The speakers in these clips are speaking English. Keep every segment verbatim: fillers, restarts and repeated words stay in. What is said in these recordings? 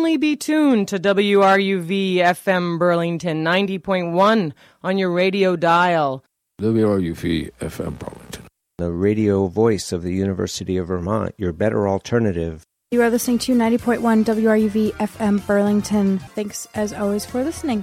only be tuned to W R U V F M Burlington ninety point one on your radio dial. W R U V F M Burlington, the radio voice of the University of Vermont, your better alternative. You are listening to ninety point one W R U V F M Burlington. Thanks, as always, for listening.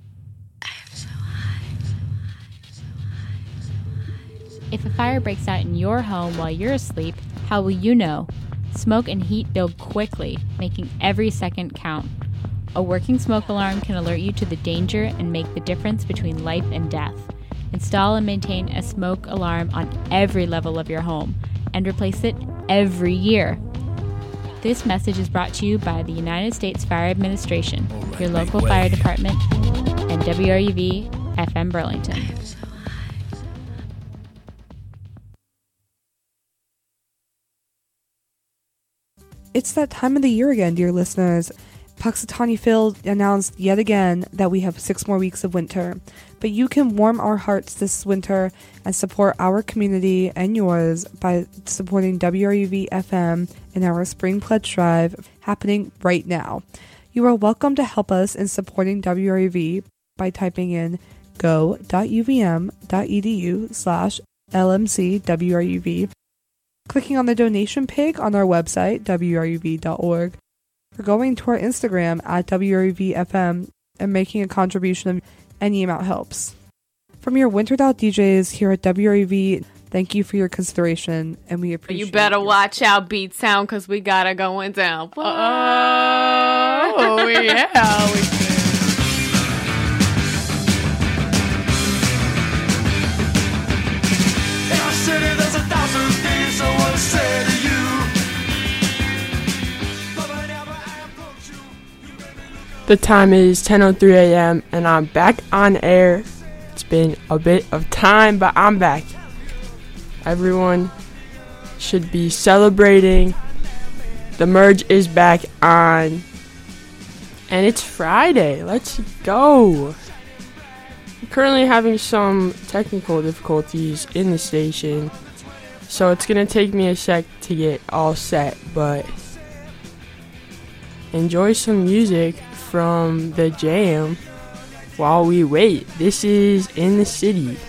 If a fire breaks out in your home while you're asleep, how will you know? Smoke and heat build quickly, making every second count. A working smoke alarm can alert you to the danger and make the difference between life and death. Install and maintain a smoke alarm on every level of your home, and replace it every year. This message is brought to you by the United States Fire Administration, your local fire department, and W R U V F M Burlington. It's that time of the year again, dear listeners. Punxsutawney Phil announced yet again that we have six more weeks of winter. But you can warm our hearts this winter and support our community and yours by supporting W R U V F M in our Spring Pledge Drive happening right now. You are welcome to help us in supporting W R U V by typing in go.uvm.edu slash lmcwruv, clicking on the donation page on our website, w r u v dot org, or going to our Instagram at W R U V F M and making a contribution of any amount helps. From your wintered out D Js here at W R U V, thank you for your consideration, and we appreciate it. You better watch out, Beat Sound, because we got it going down. Oh, yeah. We In our city, there's a thousand things I want to say to you. The time is ten oh three a.m. and I'm back on air. It's been a bit of time, but I'm back. Everyone should be celebrating. The Merge is back on. And it's Friday. Let's go. I'm currently having some technical difficulties in the station, so it's going to take me a sec to get all set, but enjoy some music from the Jam while we wait. This is In the City.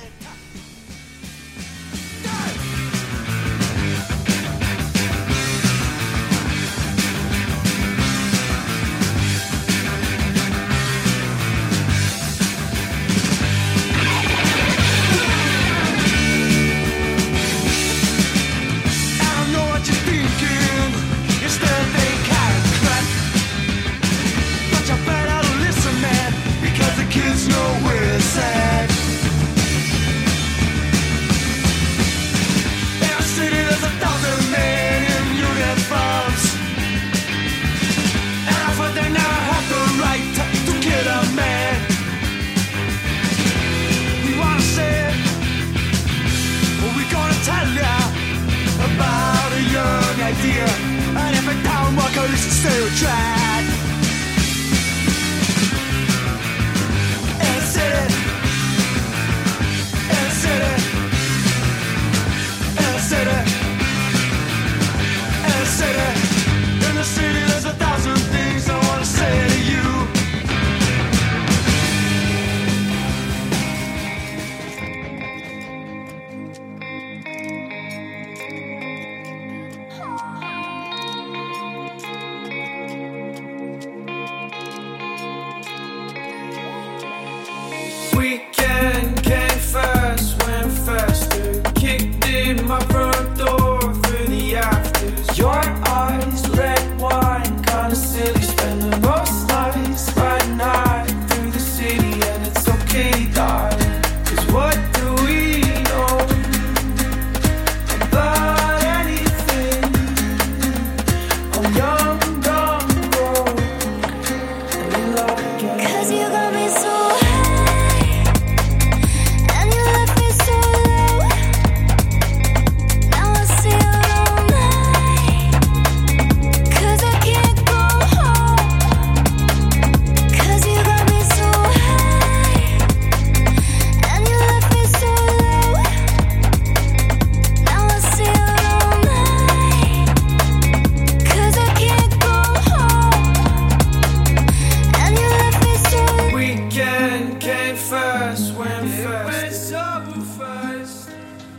fast, went fast. It went so fast.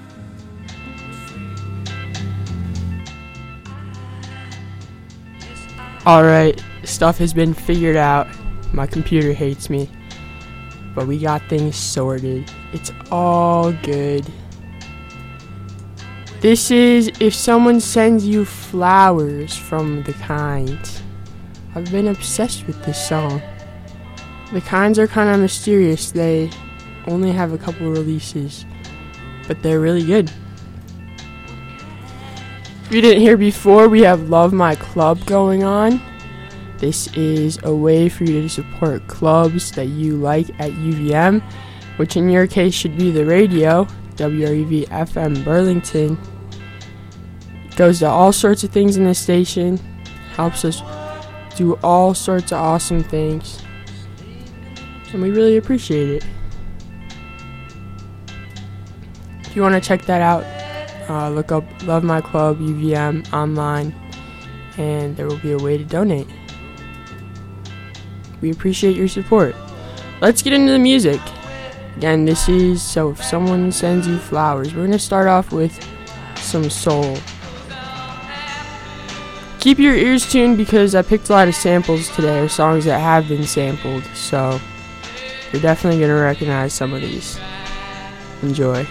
Alright, stuff has been figured out. My computer hates me. But we got things sorted. It's all good. This is If Someone Sends You Flowers from The Kinds. I've been obsessed with this song. The Kinds are kind of mysterious. They only have a couple releases, but they're really good. If you didn't hear before, we have Love My Club going on. This is a way for you to support clubs that you like at U V M, which in your case should be the radio, W R U V F M Burlington. It goes to all sorts of things in the station, helps us do all sorts of awesome things, and we really appreciate it. If you want to check that out, uh, look up Love My Club U V M online, and there will be a way to donate. We appreciate your support. Let's get into the music. Again, this is So If Someone Sends You Flowers. We're going to start off with some soul. Keep your ears tuned because I picked a lot of samples today, or songs that have been sampled, so you're definitely going to recognize some of these. Enjoy.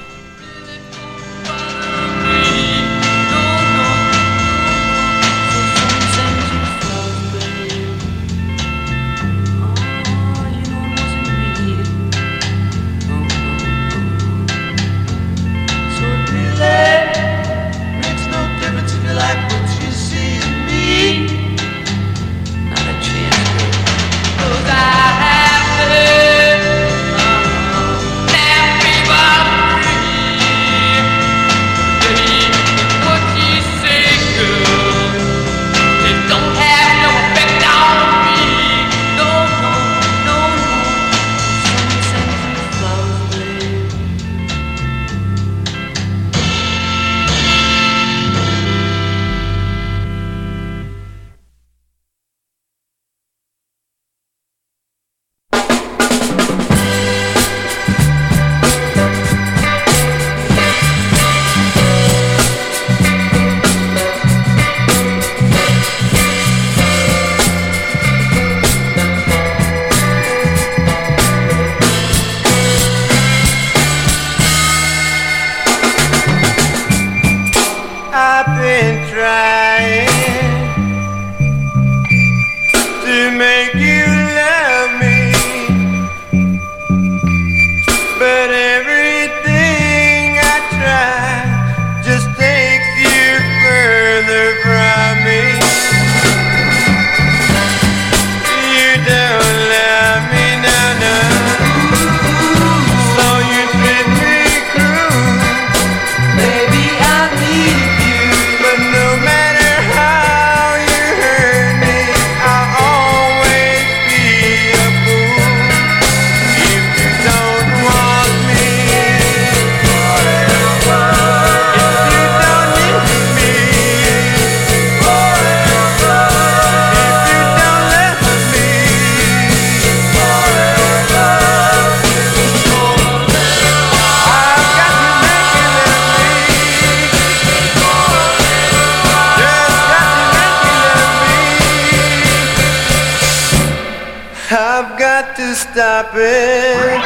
I've got to stop it.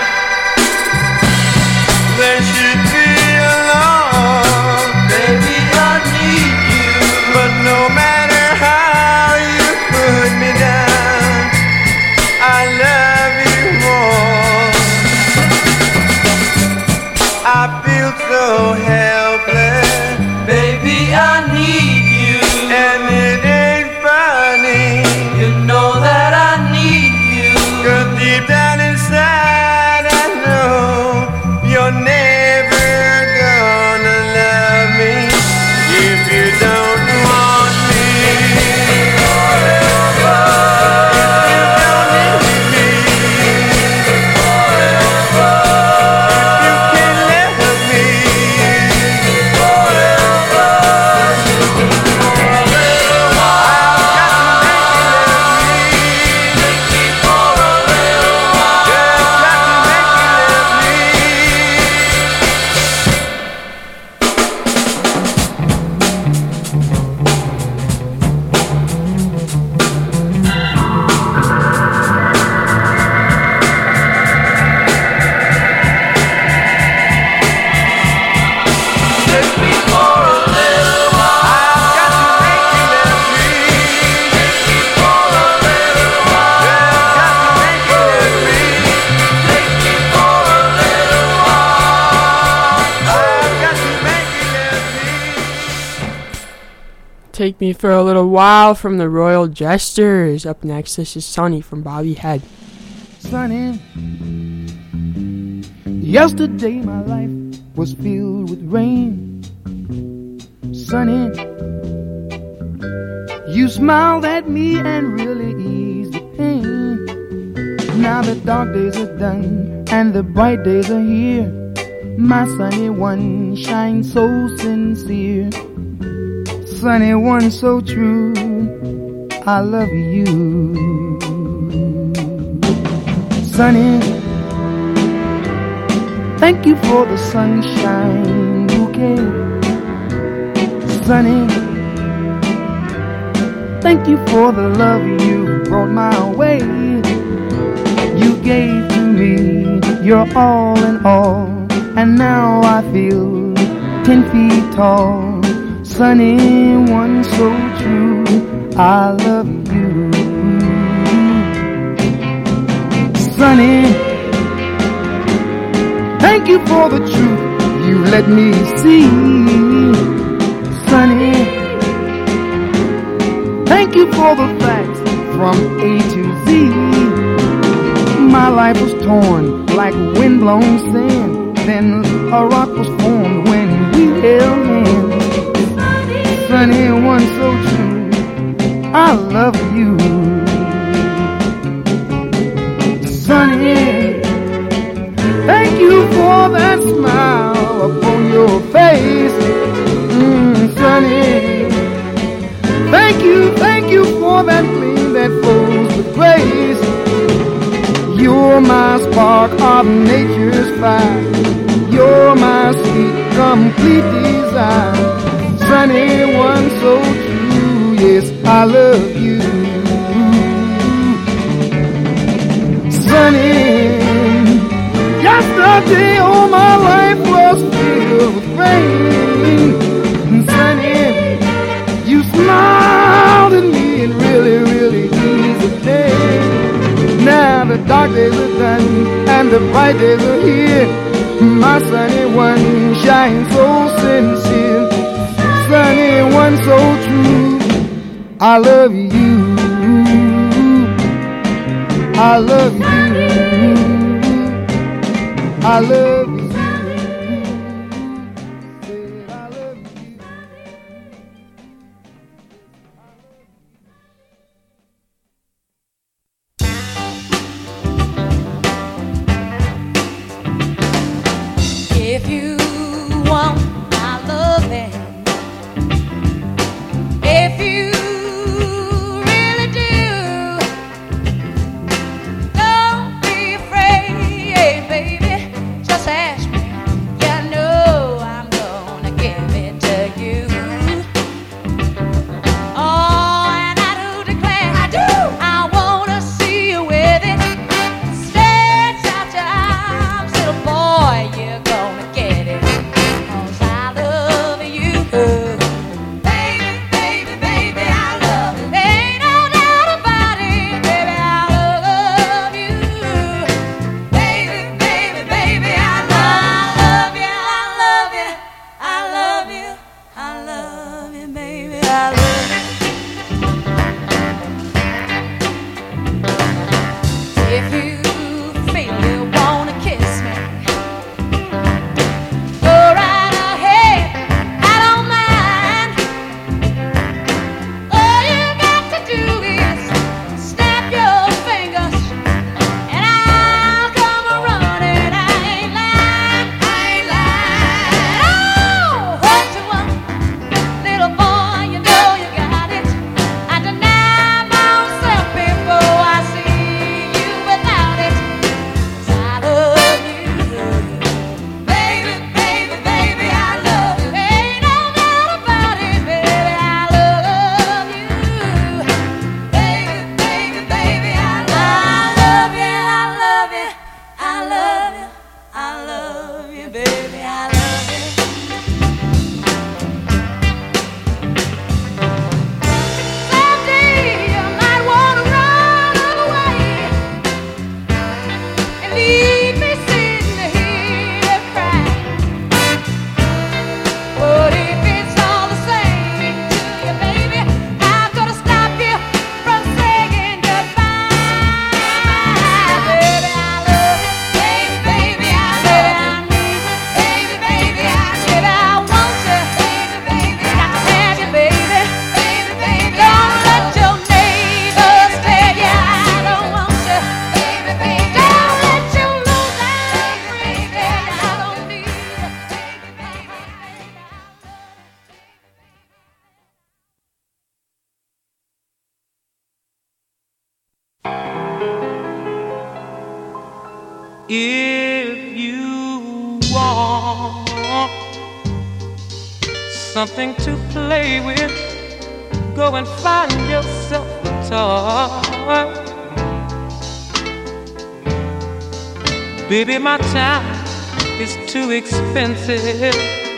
There should be a law. Baby, I need you. But no matter how you put me down, I love you more. I feel so helpless. Baby, I need you. And it ain't funny. You know that I need you. Cause deep down inside I know you're never gonna love me if you don't want me. If you don't need me, if you can't love me, Take Me for a Little While from the Royal Jesters. Up next, this is Sunny from Bobby Head. Sunny, yesterday my life was filled with rain. Sunny, you smiled at me and really eased the pain. Now the dark days are done and the bright days are here. My sunny one shines so sincere. Sunny one so true, I love you. Sunny, thank you for the sunshine bouquet. Sunny, thank you for the love you brought my way. You gave to me your all in all, and now I feel ten feet tall. Sunny one so true, I love you. Sunny, thank you for the truth you let me see. Sunny, thank you for the facts from A to Z. My life was torn like windblown sand, then a rock was formed when we held hands. Sunny one so true, I love you. Sunny, thank you for that smile upon your face. Mm, Sunny, thank you, thank you for that gleam that flows with grace. You're my spark of nature's fire. You're my sweet, complete desire. Sunny one so true, yes, I love you. Sunny, yesterday all my life was filled with rain. Sunny, you smiled at me and really, really eased the day. Now the dark days are done and the bright days are here. My sunny one shines so sincere. Sunny one so true, I love you. I love you. I love you. If you want my loving, if you really do, don't be afraid, baby, just ask me. You know I'm gonna give it to you. Oh, and I do declare, I do, I wanna see you with it. Stretch out your arms, little boy, you're gonna get it. 'Cause I love you. If you want something to play with, go and find yourself a toy. Baby, my time is too expensive,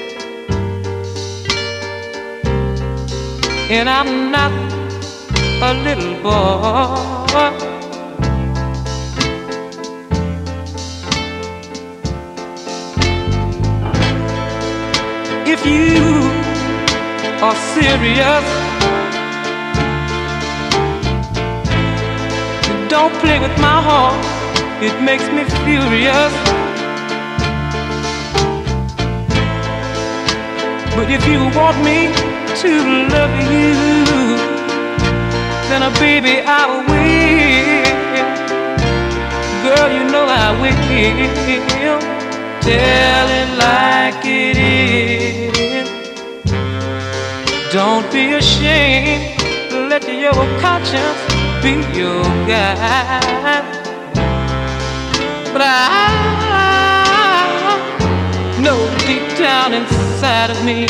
and I'm not a little boy. If you are serious, don't play with my heart, it makes me furious. But if you want me to love you, then uh, baby, I will. Girl, you know I will. Tell it like it is. Don't be ashamed, let your conscience be your guide. But I know deep down inside of me,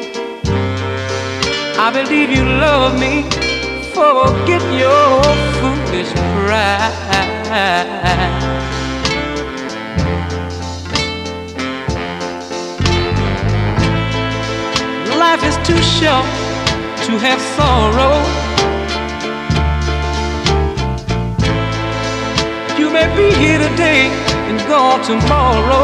I believe you love me. Forget your foolish pride. Life is too short to have sorrow. You may be here today and gone tomorrow.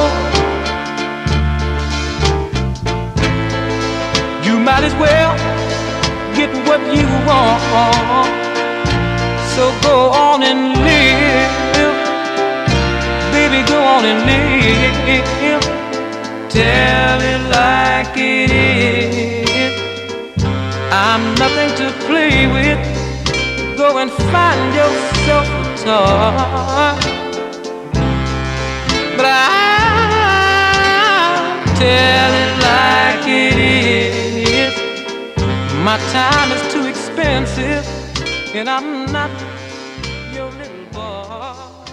You might as well get what you want. So go on and live, baby, go on and live. Tell it like it is. I'm nothing to play with. Go and find yourself a toy. But I tell it like it is. My time is too expensive, and I'm not your little boy.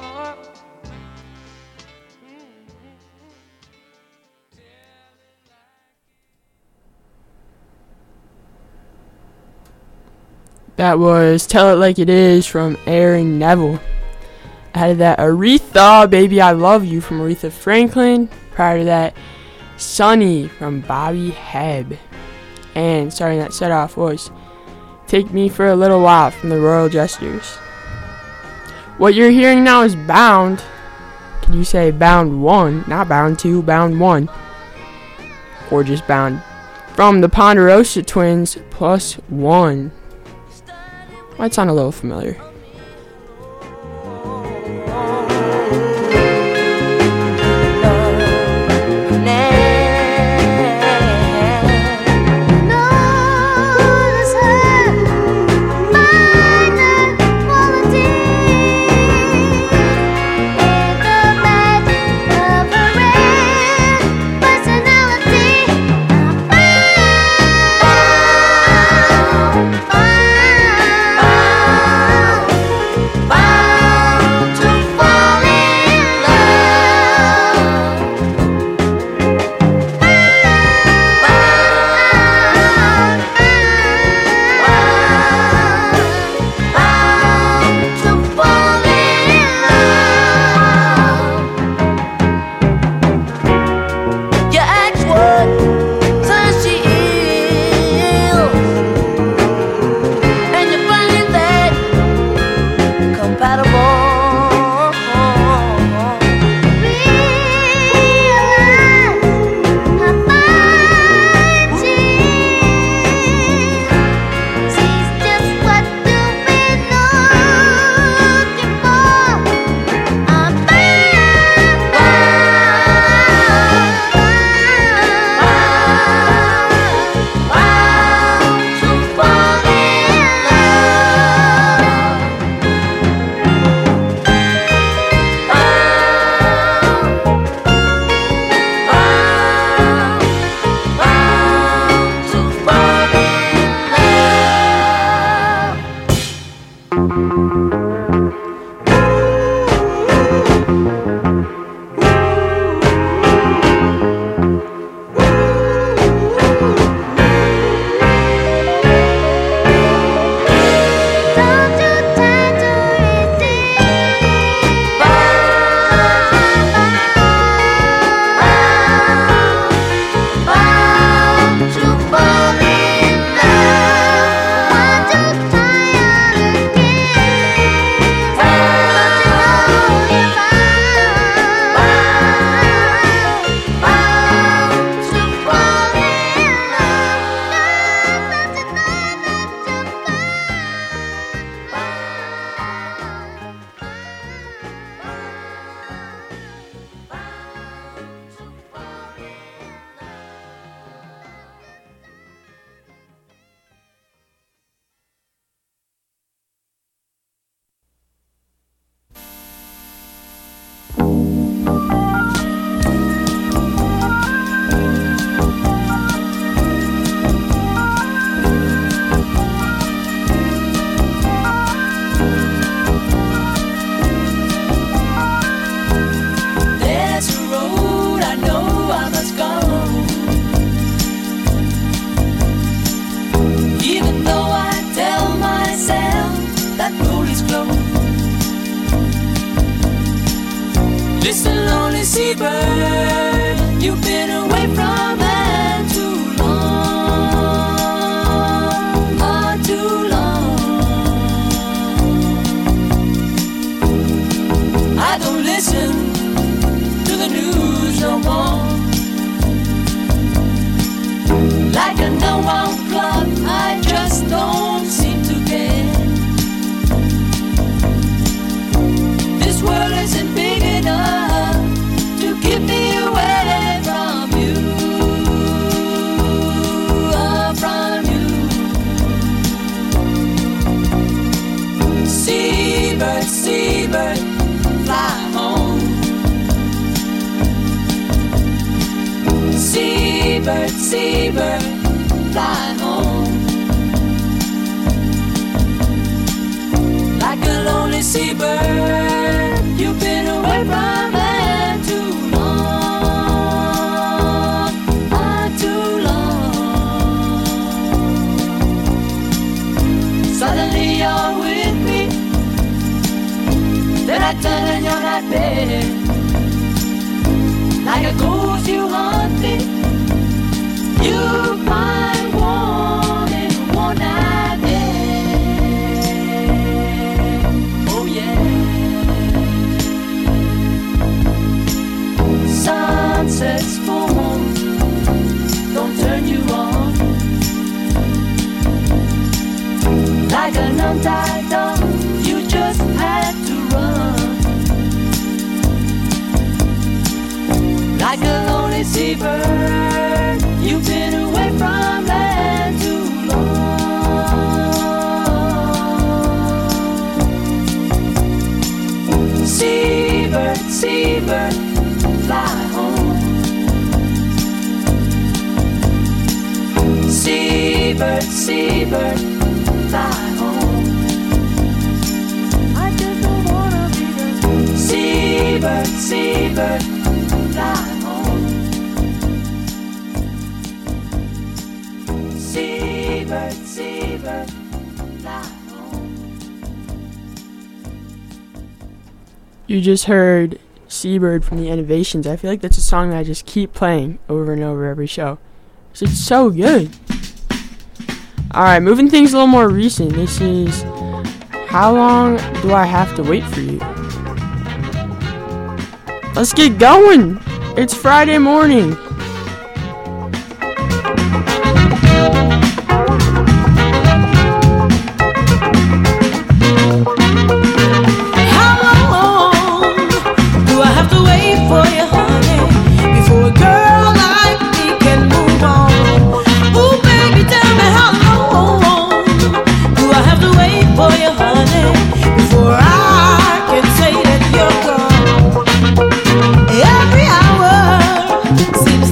That was Tell It Like It Is from Aaron Neville. Added that Aretha, Baby I Love You from Aretha Franklin. Prior to that, Sunny from Bobby Hebb. And starting that set off was Take Me For A Little While from the Royal Jesters. What you're hearing now is Bound. Can you say Bound one? Not Bound two, Bound one. Or just Bound. From the Ponderosa Twins plus one. Might sound a little familiar. Oh, Seabird, seabird, fly home. Like a lonely seabird, you've been away from land too long, ah, too long. Suddenly you're with me, then I turn and you're not there. Like a ghost you haunt me, you find warm in one night there. Oh yeah. Sunsets form, don't turn you on. Like an untied dog, you just had to run. Like a lonely seabird, you've been away from land too long. Seabird, seabird, fly home. Seabird, seabird, fly home. I just don't wanna be the seabird, seabird, fly home. Seabird, seabird, fly home. You just heard Seabird from the Innovations. I feel like that's a song that I just keep playing over and over every show. It's so good. Alright, moving things a little more recent. This is How Long Do I Have to Wait For You? Let's get going! It's Friday morning. How long do I have to wait for you, honey, before a girl like me can move on? Ooh, baby, tell me how long do I have to wait for you, honey, before I can say that you're gone? Every hour seems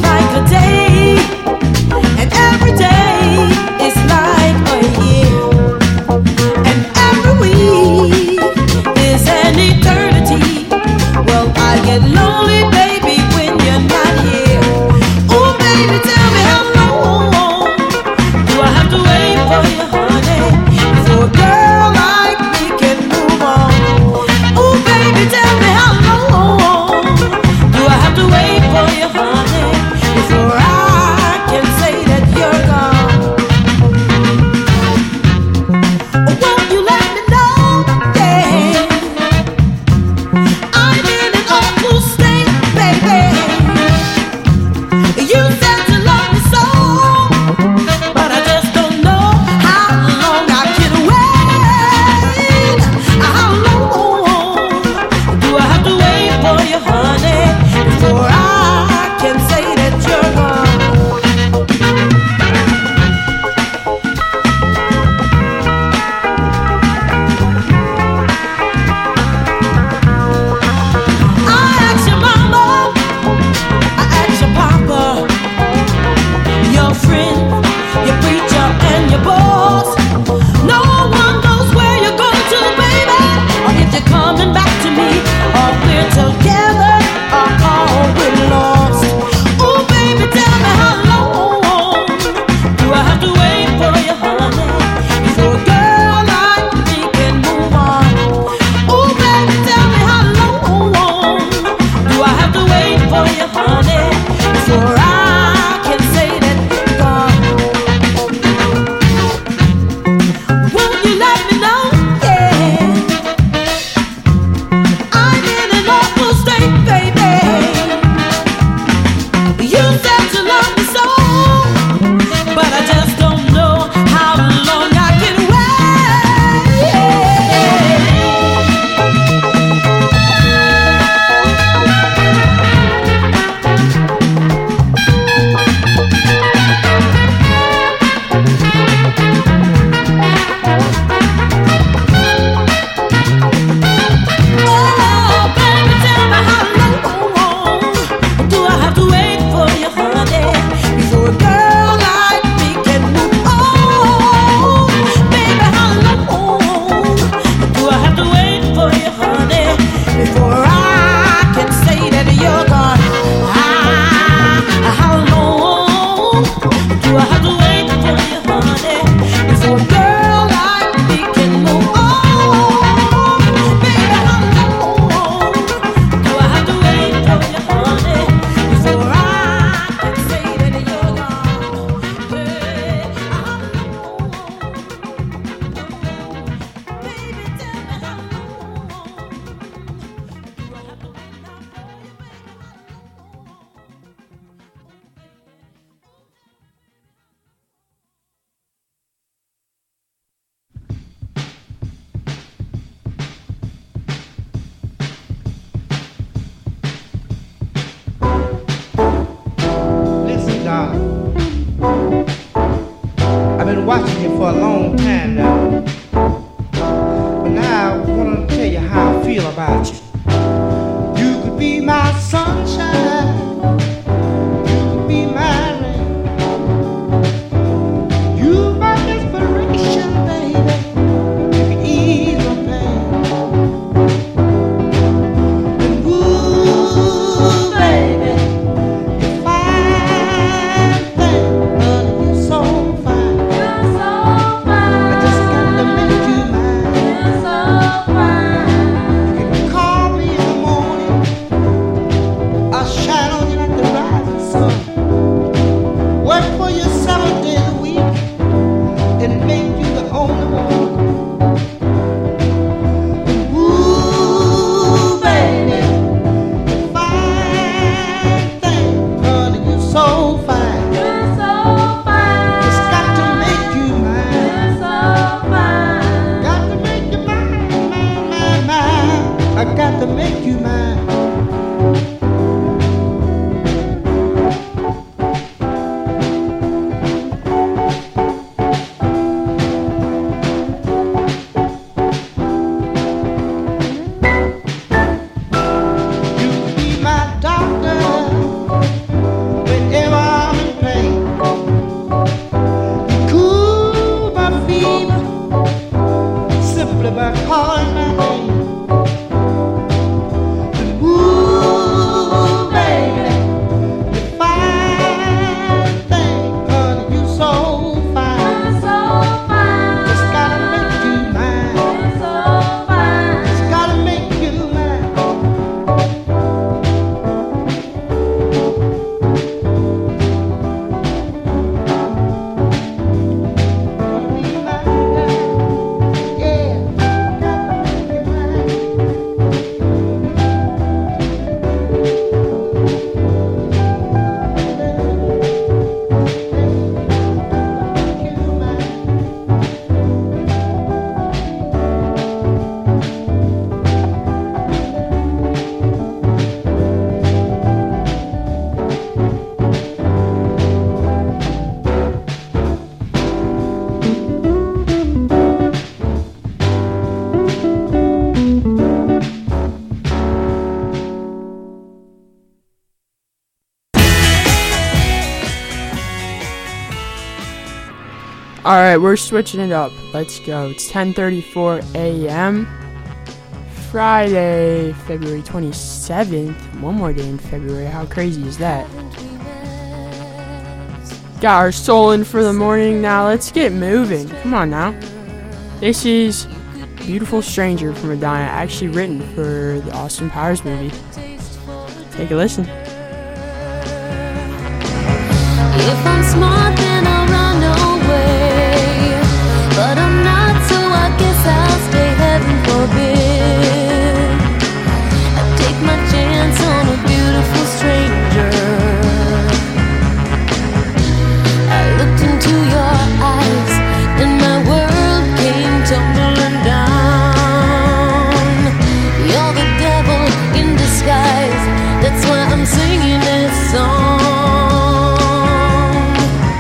watching you for a long time now. But now I want to tell you how I feel about you. You could be my sunshine. You could be my rain. You my inspiration, baby. You can ease my pain. And ooh, baby, you're fine thing, but you're so fine. You're so fine. I just got to make you mine. You're so fine. You can call me in the morning. I'll shine on you like the rising sun. Work for you seven days a week and make you the only one. And ooh, baby, you're fine thing, honey, you're so fine. You're so fine. Just got to make you mine. You're so fine. Got to make you mine, mine, mine, mine. I got to make you mine. You could be my doctor whenever I'm in pain. You cool my fever simply by calling my name. And ooh, baby, you're fine thing, honey, you so fine. You're so fine. Just gotta make you mine. You're so fine. Just gotta make you mine. Wanna be my girl, yeah. Gotta make you mine. Make you mine. All right, we're switching it up. Let's go. It's ten thirty-four a.m. Friday, February twenty-seventh. One more day in February. How crazy is that? Got our soul in for the morning. Now let's get moving. Come on now. This is Beautiful Stranger from Madonna, actually written for the Austin Powers movie. Take a listen. If I'm smart, then I'll run away. But I'm not, so I guess I'll stay, heaven forbid. I take my chance on a beautiful stranger. I looked into your eyes, and my world came tumbling down. You're the devil in disguise, that's why I'm singing this song.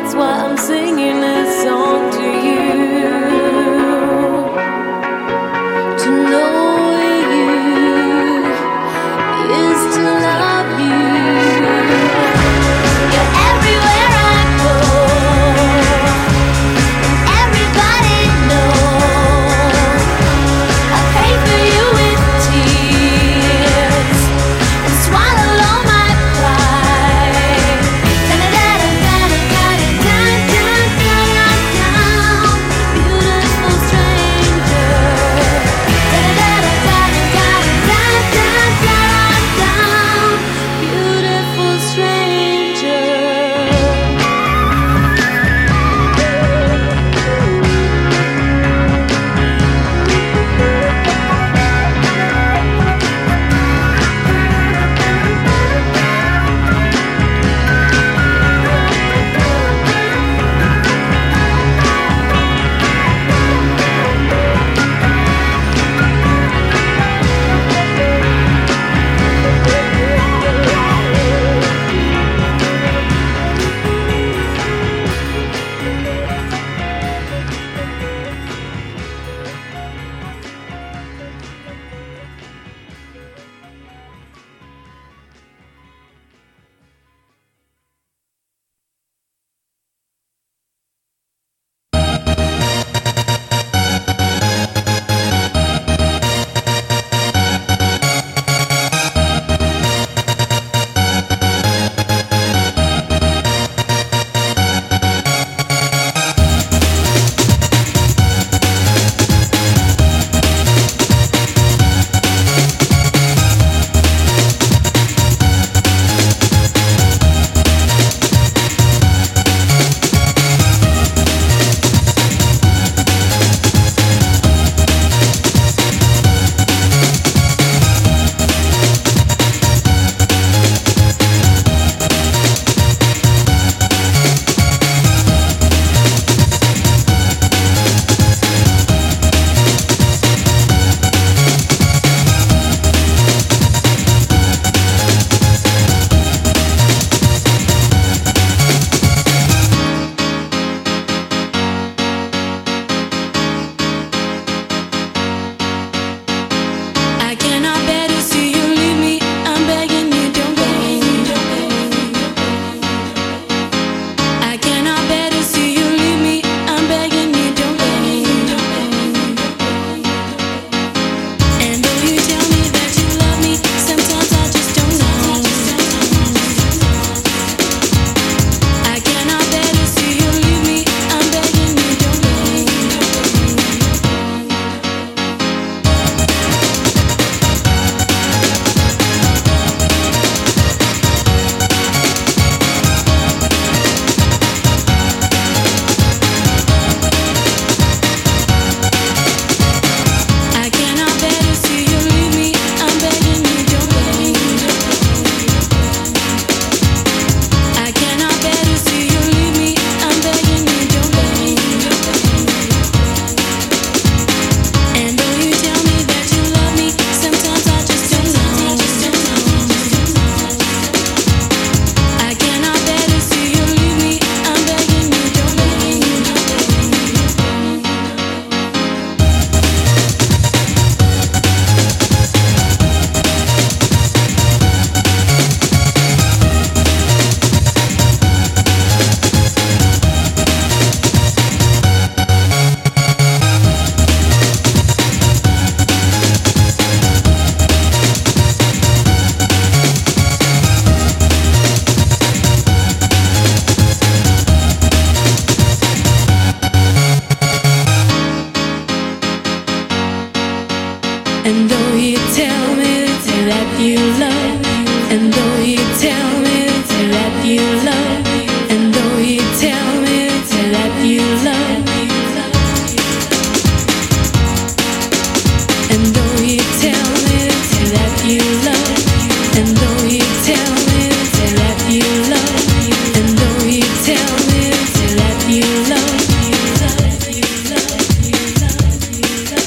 that's why I'm singing this song to you. To know you is to love you. You're everywhere I go. Everybody knows I pray for you with tears and swallow all my pride. Beautiful stranger. Beautiful stranger. I cannot bear to see you leave me. I'm begging you, don't go. I cannot bear to see you leave me. I'm begging you, don't go. And though you tell me that you love me, sometimes I just don't know. I cannot bear to see you leave me. I'm begging you, don't go. I cannot bear to see you leave me. I'm begging you, don't go. I cannot bear to see you leave me. I'm begging you, don't go. And though you tell me that you love me, sometimes I just don't know. I cannot bear to see you leave me. I'm begging you, don't go. And though you tell me that you love, and though you tell me that you love, and though you tell me that you love, and though you tell me that you love, and though you tell me that you love, and though you tell me that you love, you love, you love, you love, you love.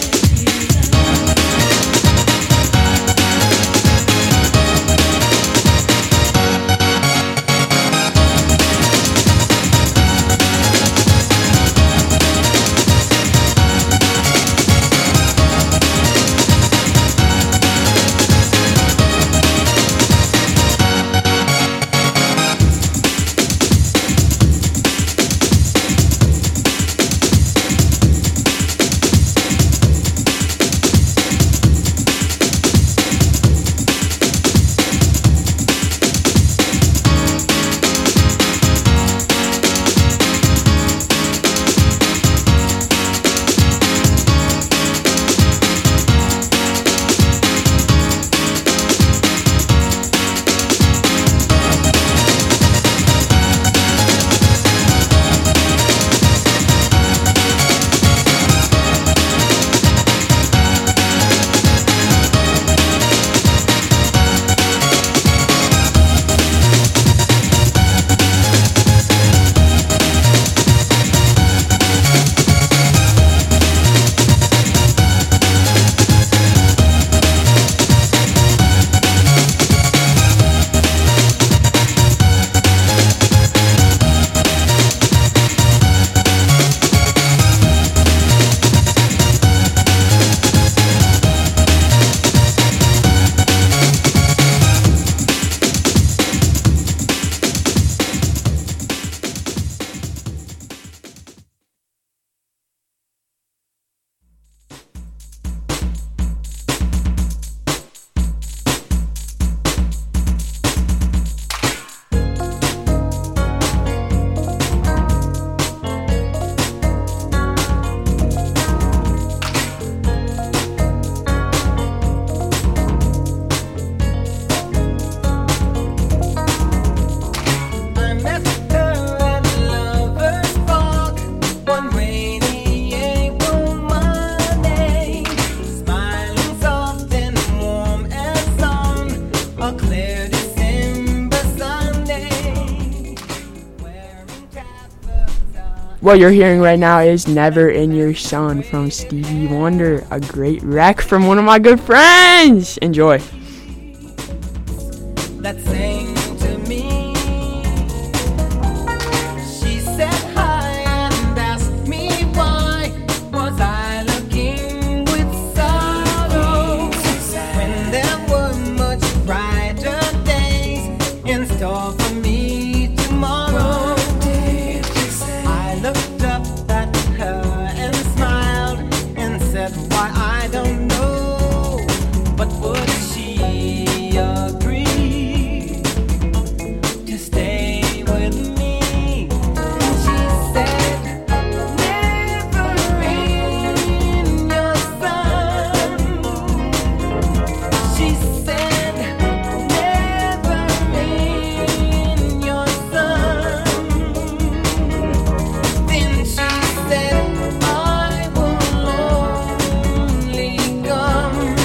a clear December Sunday. What you're hearing right now is Never in Your Sun from Stevie Wonder, a great wreck from one of my good friends. Enjoy. That sang to me. She said hi and asked me why was I looking with sorrow when there were much brighter days in store for me tomorrow. I looked up at her and smiled and said, why, I don't know, but would she agree to stay with me? And she said, never in your sun. She said, never in your sun. Then she said, I will only come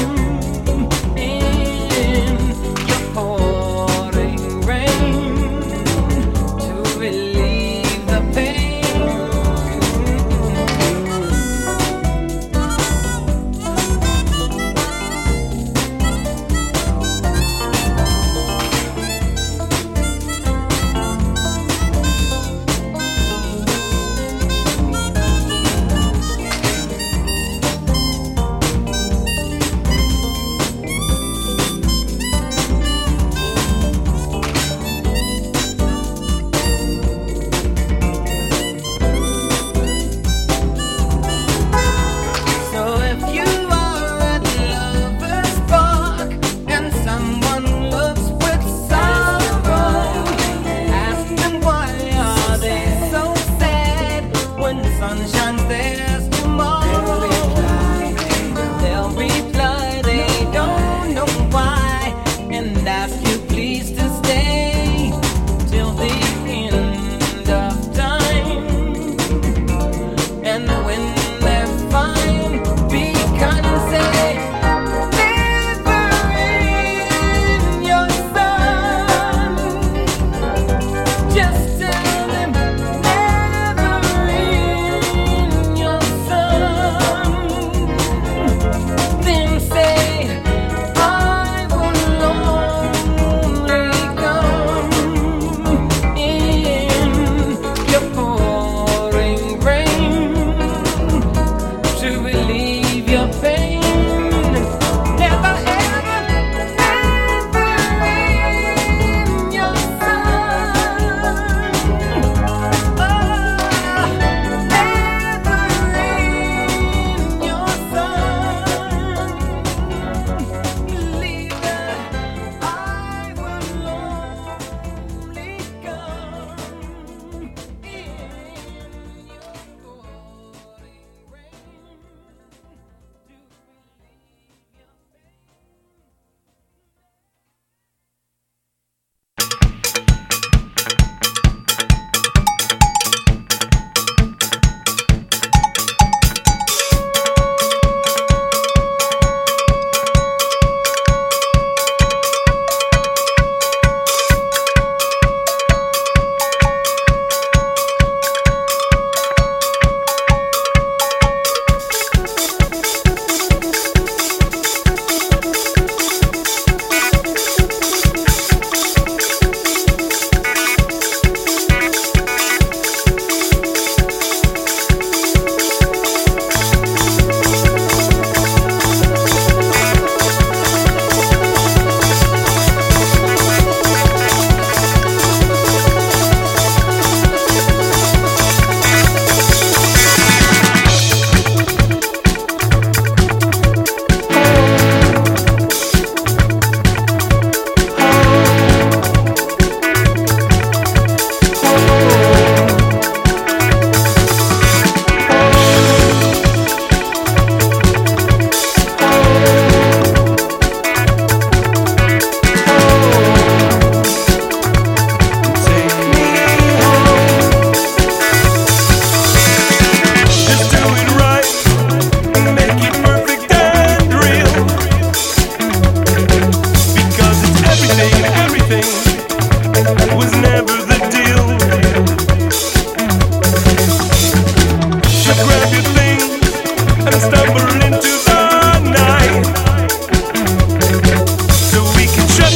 in your pouring rain to relieve the pain. So if you are at Lover's Park and someone looks with sorrow, ask them why are they so sad when the sun shines there's tomorrow. They'll reply they don't know why and ask you please to stay till the end of time. And when they're fine, be kind and say, never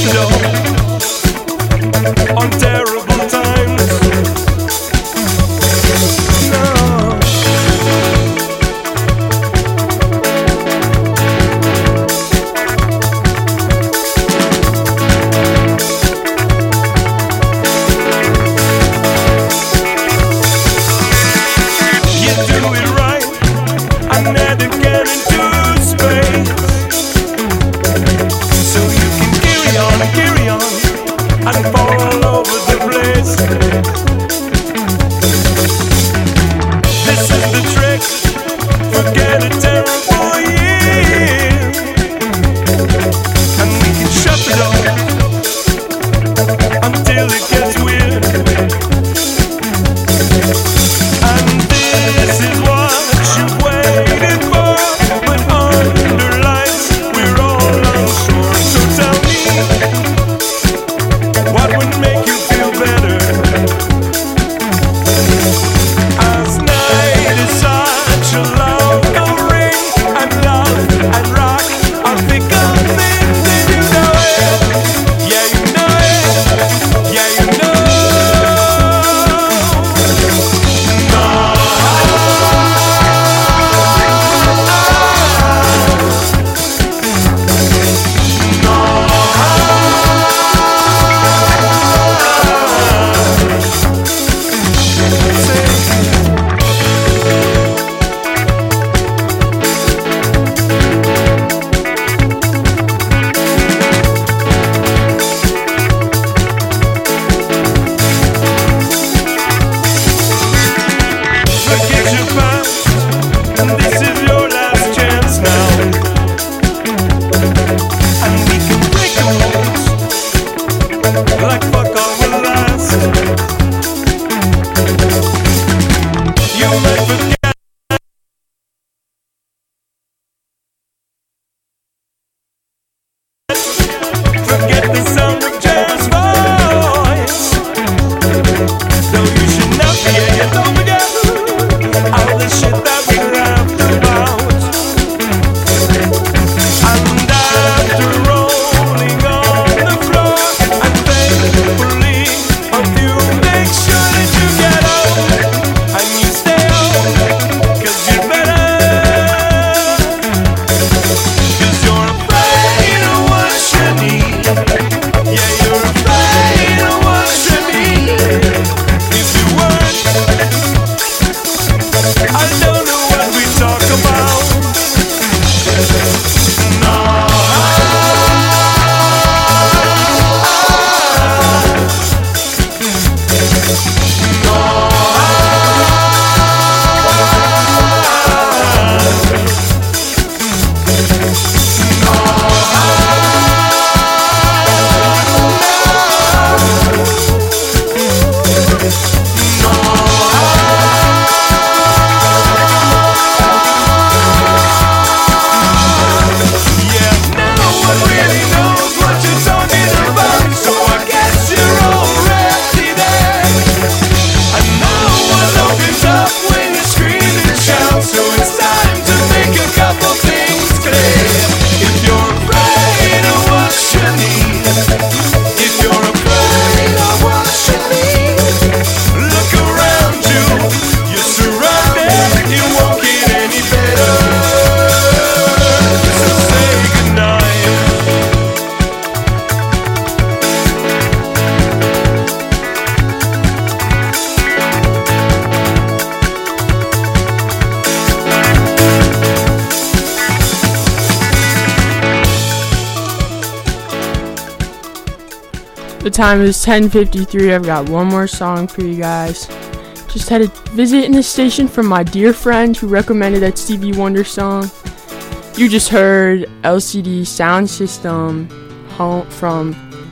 the door on terrible times. No. The time is ten fifty-three. I've got one more song for you guys. Just had a visit in the station from my dear friend who recommended that Stevie Wonder song. You just heard L C D Sound System home from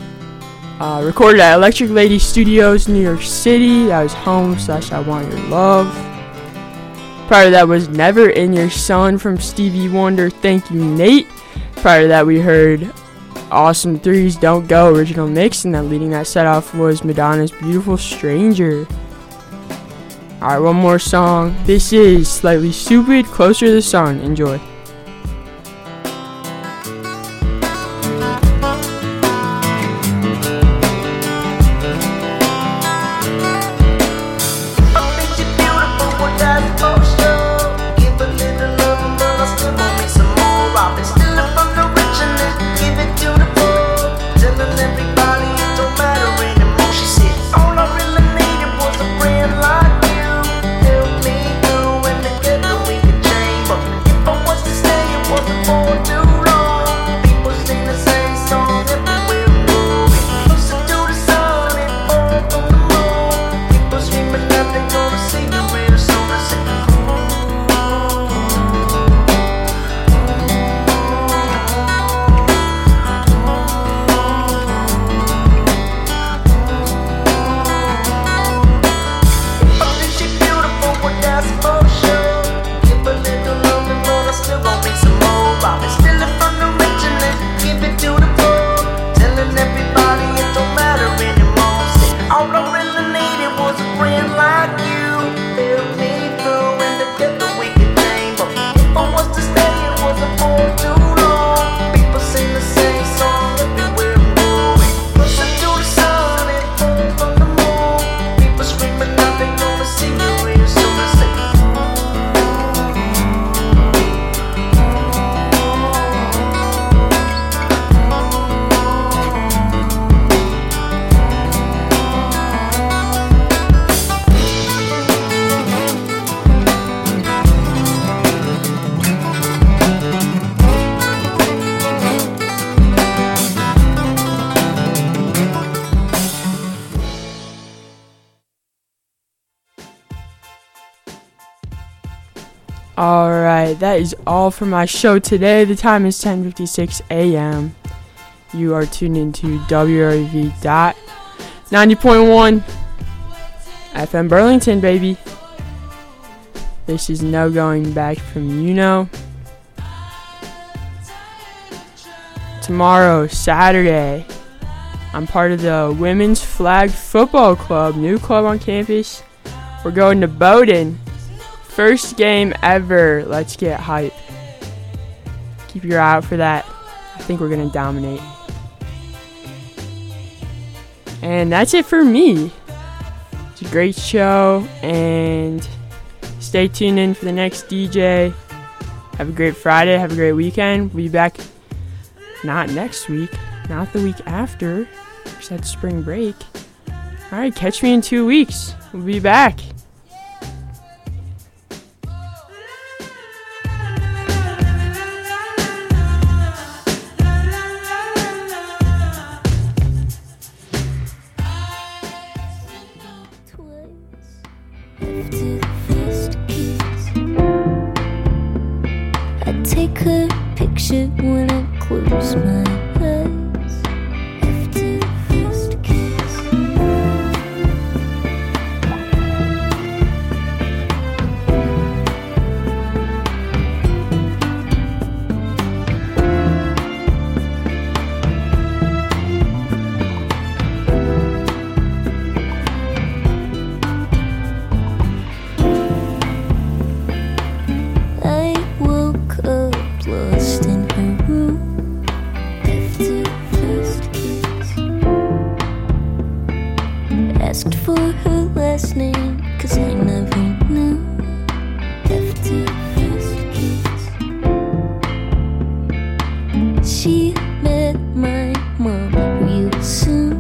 uh, recorded at Electric Lady Studios, New York City. That was Home slash I Want Your Love. Prior to that was Never in Your Sun from Stevie Wonder. Thank you, Nate. Prior to that we heard Awesome three's Don't Go original mix, and then leading that set off was Madonna's Beautiful Stranger. Alright, one more song. This is Slightly Stupid, Closer to the Sun. Enjoy. Alright, that is all for my show today. The time is ten fifty-six a.m. You are tuned into W R U V dot ninety point one F M Burlington, baby. This is No Going Back from You Know. Tomorrow, Saturday, I'm part of the Women's Flag Football Club, new club on campus. We're going to Bowdoin. First game ever. Let's get hype. Keep your eye out for that. I think we're going to dominate. And that's it for me. It's a great show. And stay tuned in for the next D J. Have a great Friday. Have a great weekend. We'll be back not next week. Not the week after. Just had spring break. Alright, catch me in two weeks. We'll be back. Take a picture when I close my eyes after the first kiss. I woke up lost in her room after the first kiss. Asked for her last name, cause I never knew after the first kiss. She met my mom real soon.